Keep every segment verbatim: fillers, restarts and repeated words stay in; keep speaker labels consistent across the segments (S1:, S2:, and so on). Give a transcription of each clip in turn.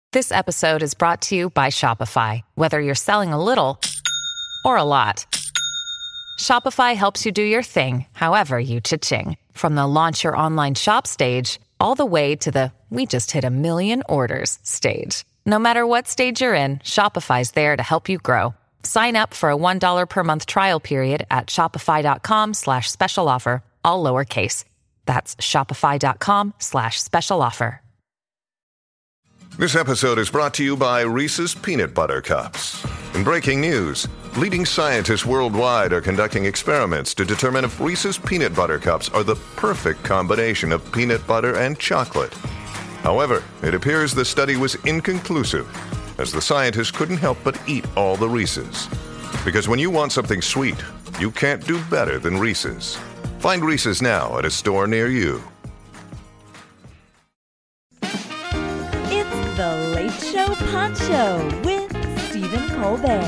S1: This episode is brought to you by Shopify. Whether you're selling a little or a lot, Shopify helps you do your thing, however you cha-ching. From the launch your online shop stage, all the way to the we just hit a million orders stage. No matter what stage you're in, Shopify's there to help you grow. Sign up for a one dollar per month trial period at shopify.com slash special offer, all lowercase. That's shopify.com slash special offer.
S2: This episode is brought to you by Reese's Peanut Butter Cups. In breaking news, leading scientists worldwide are conducting experiments to determine if Reese's Peanut Butter Cups are the perfect combination of peanut butter and chocolate. However, it appears the study was inconclusive, as the scientists couldn't help but eat all the Reese's. Because when you want something sweet, you can't do better than Reese's. Find Reese's now at a store near you.
S3: The Late Show Poncho with Stephen Colbert.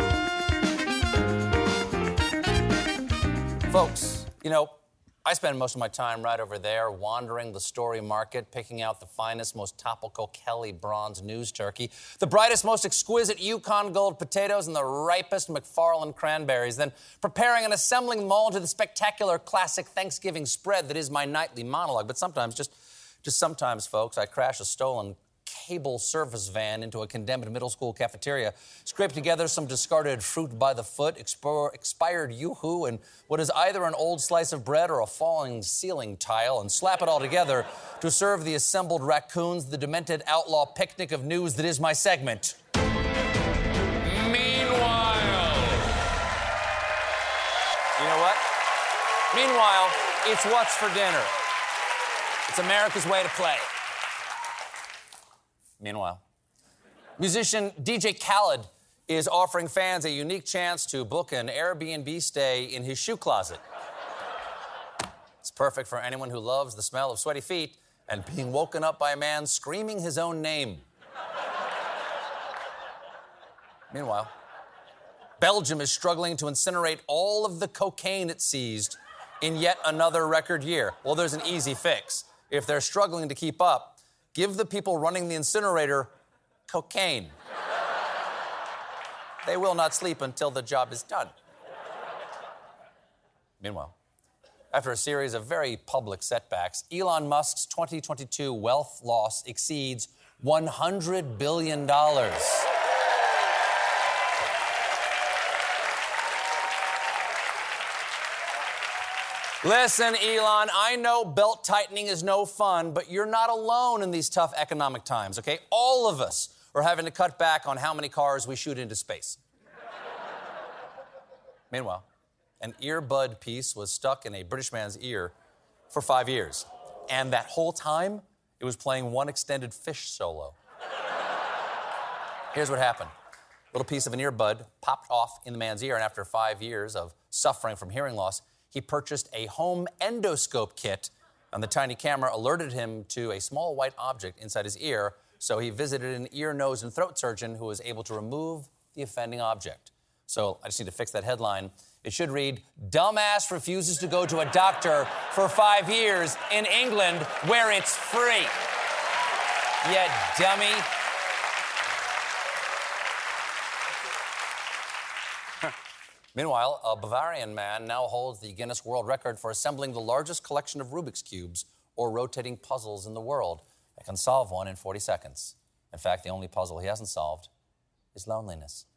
S4: Folks, you know, I spend most of my time right over there wandering the Story Market, picking out the finest, most topical Kelly Bronze news turkey, the brightest, most exquisite Yukon Gold potatoes, and the ripest McFarland cranberries, then preparing and assembling them all into the spectacular classic Thanksgiving spread that is my nightly monologue. But sometimes, just, just sometimes, folks, I crash a stolen cable service van into a condemned middle school cafeteria, scrape together some discarded fruit by the foot, expo- expired yoo-hoo, and what is either an old slice of bread or a falling ceiling tile, and slap it all together to serve the assembled raccoons the demented outlaw picnic of news that is my segment. Meanwhile. You know what? Meanwhile, it's what's for dinner. It's America's way to play. Meanwhile, musician D J Khaled is offering fans a unique chance to book an Airbnb stay in his shoe closet. It's perfect for anyone who loves the smell of sweaty feet and being woken up by a man screaming his own name. Meanwhile, Belgium is struggling to incinerate all of the cocaine it seized in yet another record year. Well, there's an easy fix. If they're struggling to keep up, give the people running the incinerator cocaine. They will not sleep until the job is done. Meanwhile, after a series of very public setbacks, Elon Musk's twenty twenty-two wealth loss exceeds one hundred billion dollars. Listen, Elon, I know belt tightening is no fun, but you're not alone in these tough economic times, okay? All of us are having to cut back on how many cars we shoot into space. Meanwhile, an earbud piece was stuck in a British man's ear for five years. And that whole time, it was playing one extended Fish solo. Here's what happened. A little piece of an earbud popped off in the man's ear, and after five years of suffering from hearing loss, he purchased a home endoscope kit, and the tiny camera alerted him to a small white object inside his ear, so he visited an ear, nose, and throat surgeon who was able to remove the offending object. So I just need to fix that headline. It should read, "Dumbass refuses to go to a doctor for five years in England where it's free." Yeah, dummy. Meanwhile, a Bavarian man now holds the Guinness World Record for assembling the largest collection of Rubik's Cubes or rotating puzzles in the world. He can solve one in forty seconds. In fact, the only puzzle he hasn't solved is loneliness.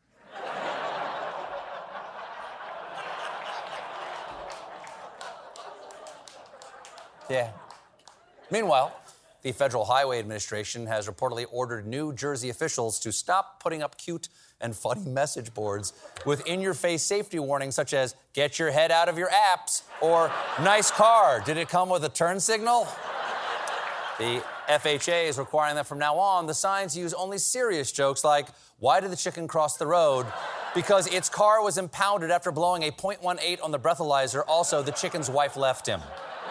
S4: Yeah. Meanwhile, the Federal Highway Administration has reportedly ordered New Jersey officials to stop putting up cute and funny message boards with in-your-face safety warnings such as, "Get your head out of your apps," or "Nice car, did it come with a turn signal?" The F H A is requiring that from now on, the signs use only serious jokes like, "Why did the chicken cross the road?" Because its car was impounded after blowing a point one eight on the breathalyzer. Also, the chicken's wife left him.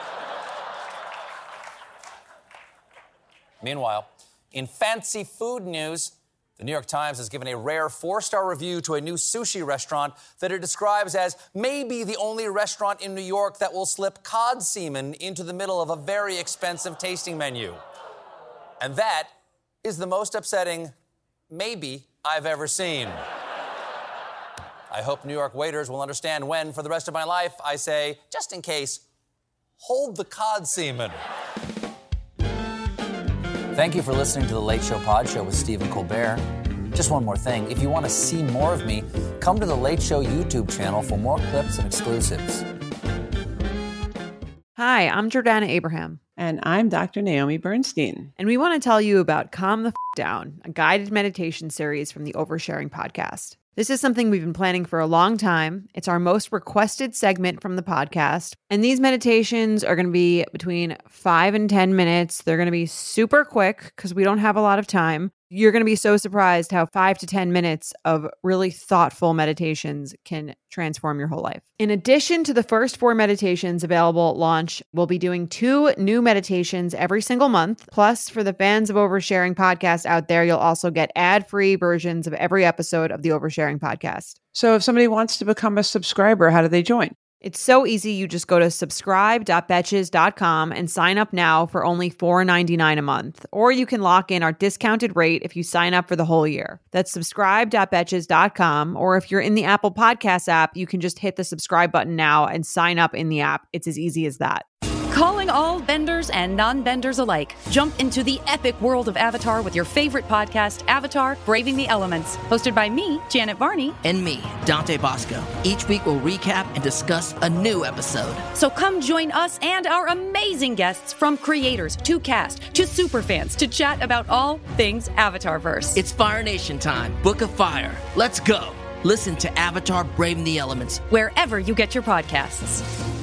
S4: Meanwhile, in fancy food news, the New York Times has given a rare four-star review to a new sushi restaurant that it describes as maybe the only restaurant in New York that will slip cod semen into the middle of a very expensive tasting menu. And that is the most upsetting maybe I've ever seen. I hope New York waiters will understand when, for the rest of my life, I say, just in case, hold the cod semen. Thank you for listening to The Late Show Pod Show with Stephen Colbert. Just one more thing. If you want to see more of me, come to The Late Show YouTube channel for more clips and exclusives.
S5: Hi, I'm Jordana Abraham.
S6: And I'm Doctor Naomi Bernstein.
S5: And we want to tell you about Calm the F*** Down, a guided meditation series from the Oversharing podcast. This is something we've been planning for a long time. It's our most requested segment from the podcast. And these meditations are going to be between five and ten minutes. They're going to be super quick because we don't have a lot of time. You're going to be so surprised how five to ten minutes of really thoughtful meditations can transform your whole life. In addition to the first four meditations available at launch, we'll be doing two new meditations every single month. Plus, for the fans of Oversharing podcast out there, you'll also get ad-free versions of every episode of the Oversharing podcast.
S6: So if somebody wants to become a subscriber, how do they join?
S5: It's so easy. You just go to subscribe dot betches dot com and sign up now for only four dollars and ninety-nine cents a month. Or you can lock in our discounted rate if you sign up for the whole year. That's subscribe dot betches dot com. Or if you're in the Apple Podcasts app, you can just hit the subscribe button now and sign up in the app. It's as easy as that.
S7: Calling all benders and non-benders alike. Jump into the epic world of Avatar with your favorite podcast, Avatar: Braving the Elements. Hosted by me, Janet Varney.
S8: And me, Dante Bosco. Each week we'll recap and discuss a new episode.
S7: So come join us and our amazing guests, from creators to cast to superfans, to chat about all things Avatarverse.
S8: It's Fire Nation time. Book of Fire. Let's go. Listen to Avatar: Braving the Elements
S7: wherever you get your podcasts.